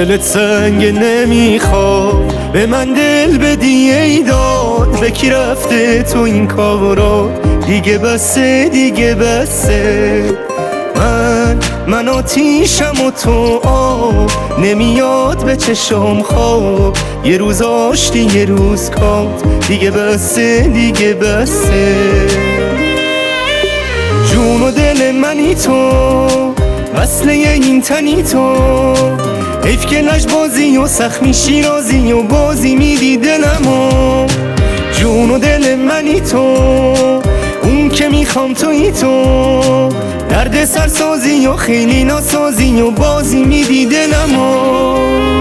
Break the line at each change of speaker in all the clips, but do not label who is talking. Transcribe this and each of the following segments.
دلت سنگ نمیخواد به من دل بدی ای داد، به کی رفته تو این کارا؟ دیگه بسه دیگه بسه. من آتیشم و تو آب، نمیاد به چشم خواب. یه روز آشتی یه روز کات، دیگه بسه دیگه بسه. جون و دل منی تو، وصله این تنی تو. حیف که لجبازی و سخمی شیرازی و بازی میدی دلمو. جون و دل منی تو، اون که میخوام توی تو. درد سرسازی و خیلی ناسازی و بازی میدی دلمو.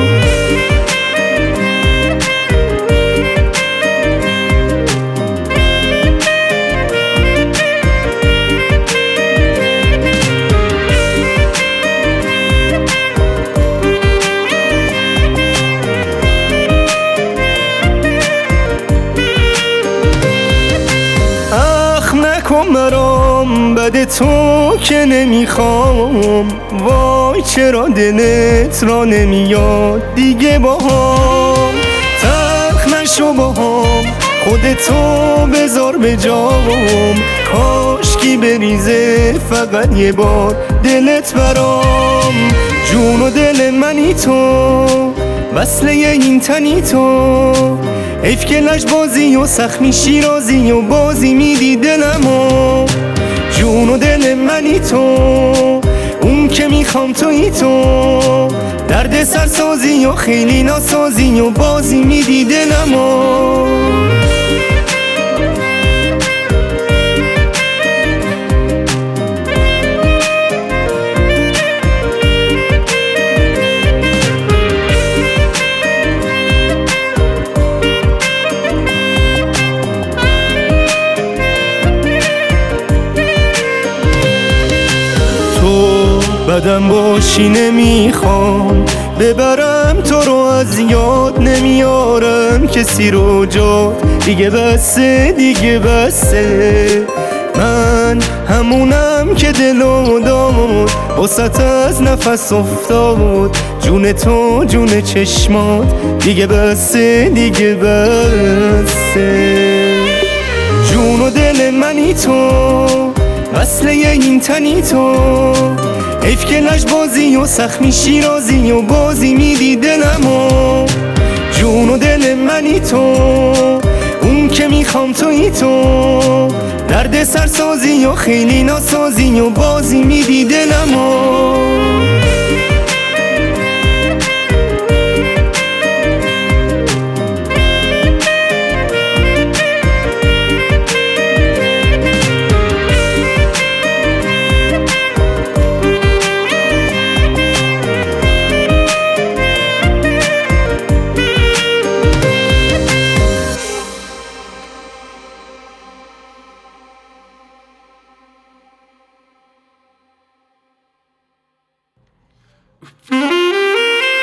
نکن مرام بد تو که نمیخوام. وای چرا دلت را نمیاد دیگه باهام. تلخ نشو باهام، خودتو بذار به جام. کاشکی بریزه فقط یه بار دلت برام. جون و دل منی تو، وصله این تنی تو. حیف که لجبازی و سخمی شیرازی و بازی میدی دلمو. جون و دل منی تو، اون که میخوام توی تو. درد سرسازی و خیلی ناسازی و بازی میدی دلمو. بدم باشی نمیخوام، ببرم تو رو از یاد. نمیارم کسی رو جا، دیگه بسه دیگه بسه. من همونم که دلو داد، واسط از نفس افتاد. جون تو جون چشمات، دیگه بسه دیگه بسه. جون و دل منی تو، وصله این تنی تو. حیف که لجبازی و سخمی شیرازی و بازی میدی دلمو. جون و دل منی تو، اون که میخوام توی تو. درد سرسازی و خیلی ناسازی و بازی میدی دلمو.